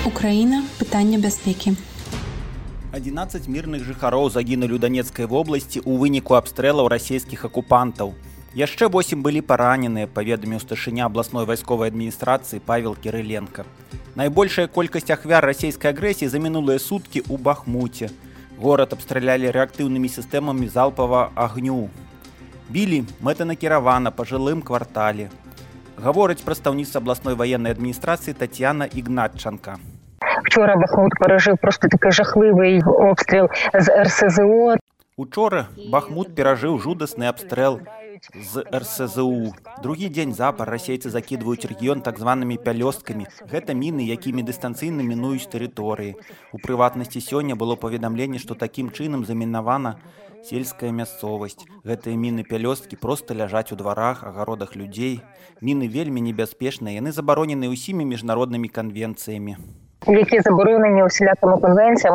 Украіна. Пытанне бяспекі. 11 мірных жыхароў загінулі ў Донецкай вобласці ў выніку абстрэлаў расійскіх акупантаў. Яшчэ 8 былі параненыя, паведаміў старшыня абласной вайсковай адміністрацыі Павел Кірыленка. Найбольшая колькасць ахвяр расійскай агрэсіі за мінулыя суткі ў Бахмуце. Горад абстралялі рэактыўнымі сістэмамі залпавага агню. Білі мэтанакіравана па жылым квартале. Гаворыць прадстаўніца абласной ваеннай адміністрацыі Тацьяна Ігнатчанка. Вчора Бахмут пережив просто такий жахливий обстріл з РСЗО. Учора Бахмут перажыў жудасны абстрэл з РСЗУ. Другі дзень запар расейцы закідваюць рэгіён так званымі пялёсткамі. Гэта міны, якімі дыстанцыйна мінуюць тэрыторыі. У прыватнасці сёння было паведамленне, што такім чынам замінавана сельская мясцовасць. Гэтыя міны-пялёсткі проста ляжаць у дварах, агародах людзей. Міны вельмі небяспечныя, яны забаронены ўсімі міжнароднымі канвенцыямі. Які заборонені усілякими конвенціями.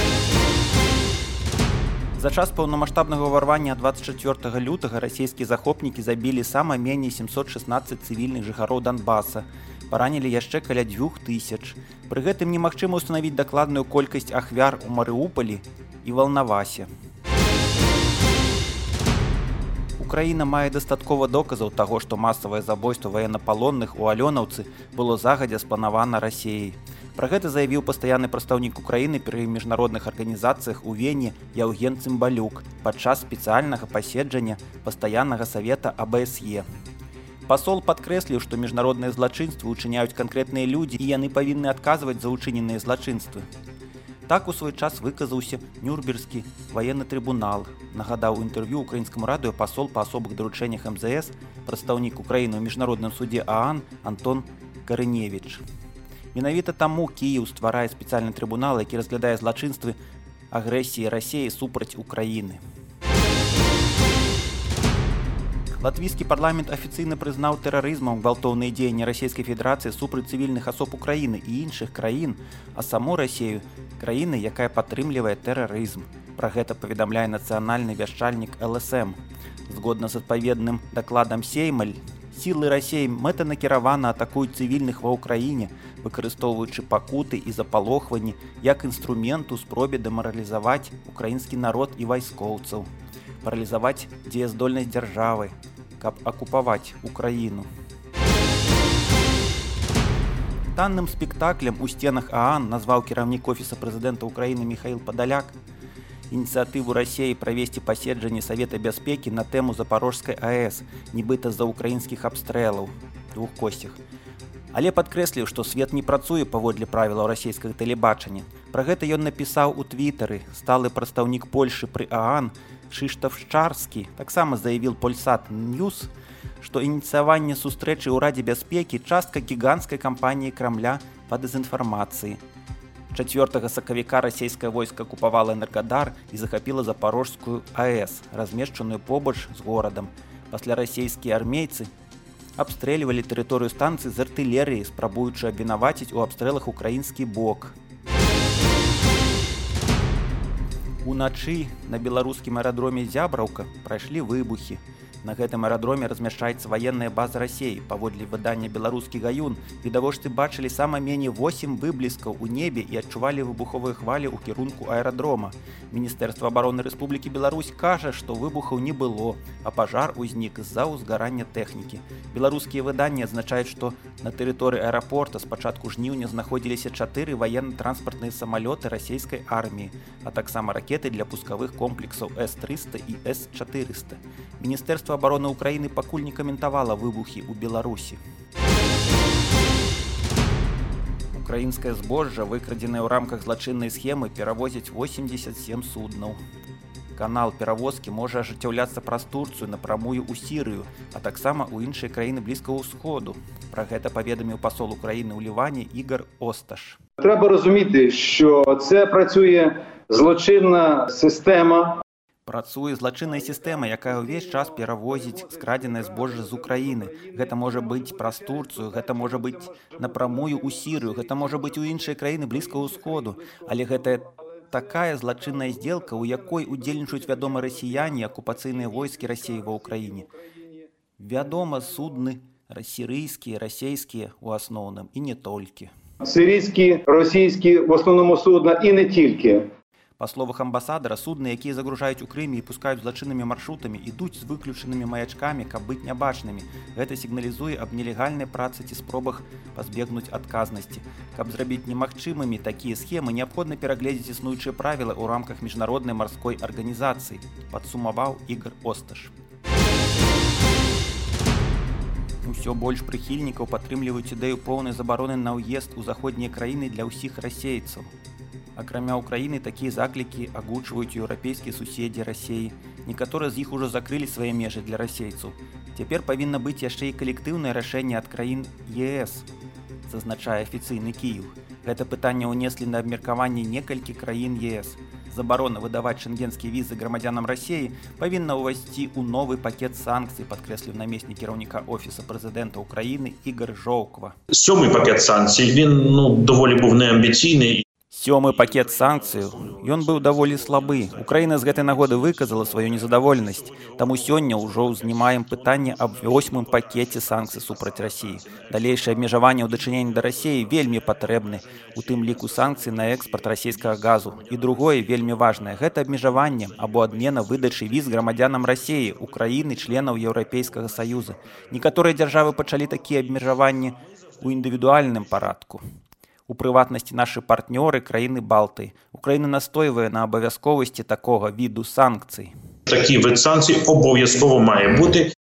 За час паўнамаштабнага ўварвання 24 лютага расійскія захопнікі забілі сама меней 716 цывільных жыхароў Донбаса. Паранілі яшчэ каля 2000. Пры гэтым немагчыма ўстанавіць дакладную колькасць ахвяр у Марыуполі і Валнавасе. Украіна мае дастаткова доказаў таго, што масавае забойства ваеннапалонных у Алёнаўцы было загадзя спланавана Расіяй. Пра гэта заявіў пастаянны прадстаўнік Украіны пры міжнародных арганізацыях у Вене Яўген Цымбалюк падчас спецыяльнага паседжання пастаяннага савета АБСЕ. Пасол падкрэсліў, што міжнародныя злачынствы ўчыняюць канкрэтныя людзі і яны павінны адказваць за ўчыненыя злачынствы. Так у свой час выказаўся Нюрнбергскі ваенны трыбунал. Нагадаў у інтэрв'ю украінскаму радыё пасол па асобых даручэннях МЗС, прадстаўнік Украіны ў міжнародным судзе ААН Антон Карыневіч. Менавіта таму Кіеў стварае спецыяльны трыбунал, які разглядае злачынствы агрэсіі Расіі супраць Украіны. Латвійскі парламент афіцыйна прызнаў тэрарызмам гвалтоўныя дзеянні Расійскай Федэрацыі супраць цывільных асоб Украіны і іншых краін, а саму Расію краіны, якая падтрымлівае тэрарызм. Пра гэта паведамляе нацыянальны вяшчальнік ЛСМ. Згодна з адпаведным дакладам Сеймаль, сілы Расіі мэтанакіравана атакуюць цывільных ва ўкраіне, выкарыстоўваючы пакуты і запалохванні як інструмент у спробе дэмаралізаваць украінскі народ і вайскоўцаў, паралізаваць дзеяздольнасць дзяржавы, каб акупаваць Украіну. Танным спектаклем у сценах ААН назваў кіраўнік офіса прэзідэнта Украіны Міхаіл Падаляк ініцыятыву Расіі правесці паседжанне Савета бяспекі на тэму Запарожскай АЭС, нібыта з-за украінскіх абстрэлаў двухкосцях. Але падкрэсліў, што свет не працуе паводле правілаў расійскага тэлебачання. Пра гэта ён напісаў у твітары. Сталы прадстаўнік Польшы пры ААН Крzysztof Szczarski таксама заявіў Polsat News, што ініцыяванне сустрэчы ў Радзе бяспекі частка гіганцкай кампаніі Крамля па дэзінфармацыі. 4 сакавіка расійскае войска акупавала Энергадар і захапіла Запорожскую АЭС, размешчаную побач з горадам. Пасля расійскія армейцы абстрэльвалі тэрыторыю станцыі з артылерыі, спрабуючы абвінаваціць у абстрэлах украінскі бок. Уначы на беларускім аэрадроме Зябраўка прайшлі выбухі. На гэтым аэрадроме размяшчаецца ваенная база Расіі. Паводле выдання «Беларускі гаюн» відавочцы бачылі сама меней 8 выбліскаў у небе і адчувалі выбуховыя хвалі ў кірунку аэрадрома. Міністэрства абароны Рэспублікі Беларусь кажа, што выбухаў не было, а пажар узнік з-за ўзгарання тэхнікі. Беларускія выданні адзначаюць, што на тэрыторыі аэрапорта з пачатку жніўня знаходзіліся 4 ваенна-транспартныя самалёты расійскай арміі, а таксама ракеты для пускавых комплексаў С-300 і С-400. Міністэрства абароны Украіны пакуль не каментавала выбухі ў Беларусі. Украінскае збожжа, выкрадзенае ў рамках злачыннай схемы, перавозяць 87 суднаў. Канал перавозкі можа ажыццяўляцца праз Турцыю напрамую ў Сірыю, а таксама ў іншыя краіны Блізкага ўсходу. Пра гэта паведаміў пасол Украіны ў Ліване Ігор Осташ. Треба розуміти, що це працює злочинна система. Працуе злачынная сістэма, якая ўвесь час перавозіць скрадзенае збожжа з Украіны. Гэта можа быць праз Турцыю, гэта можа быць напрамую ў Сірыю, гэта можа быць у іншыя краіны Блізкага ўсходу. Але гэта такая злачынная здзелка, у якой удзельнічаюць вядома расіяне, акупацыйныя войскі Расіі ва ўкраіне. Вядома, судны сірыйскія, расійскія ў асноўным і не толькі. сирійські, російські, в основному судна, і не тільки. Па словах амбасадара, судны, якія загружаюць у Крыме і пускаюць злачыннымі маршрутамі, ідуць з выключанымі маячкамі, каб быць нябачнымі. Гэта сігналізуе аб нелегальнай працы ці спробах пазбегнуць адказнасці. Каб зрабіць немагчымымі такія схемы, неабходна перагледзець існуючыя правілы ў рамках міжнароднай марской арганізацыі, падсумаваў Ігор Осташ. Усё больш прыхільнікаў падтрымліваюць ідэю поўнай забароны на ўезд у заходнія краіны для ўсіх расейцаў. Акрамя Украіны, такія заклікі агучваюць еўрапейскія суседзі Расіі. Некаторыя з іх ужо закрылі свае межы для расейцаў. Цяпер павінна быць яшчэ і калектыўнае рашэнне ад краін ЕС, зазначае афіцыйны Кіеў. Гэта пытанне ўнеслі на абмеркаванне некалькі краін ЕС. Забарона выдаваць шэнгенскія візы грамадзянам Расіі павінна ўвайсці ў новы пакет санкцый, падкрэсліў намеснік кіраўніка Офіса прэзідэнта Украіны Ігор Жоўква. Сьомий пакет санкцій, він доволі був неамбіційний. Сёмы пакет санкцыяў, ён быў даволі слабы. Украіна з гэтай нагоды выказала сваю незадаволенасць. Таму сёння ўжо ўзнімаем пытанне аб 8-м пакеце санкцый супраць Расіі. Далейшае абмежаванне ў дачыненні да Расіі вельмі патрэбны, у тым ліку санкцыі на экспарт расійскага газу. І другое, вельмі важнае, гэта абмежаванне або адмена выдачы віз грамадзянам Расіі, Украіны, членаў Еўрапейскага Саюза. Некаторыя дзяржавы пачалі такія абмежаванні ў індывідуальным парадку. У прыватнасці нашы партнёры краіны Балтыі. Украіна настойвае на абавязковасці такога віду санкцый. Такий вид санкцій обов'язково має бути.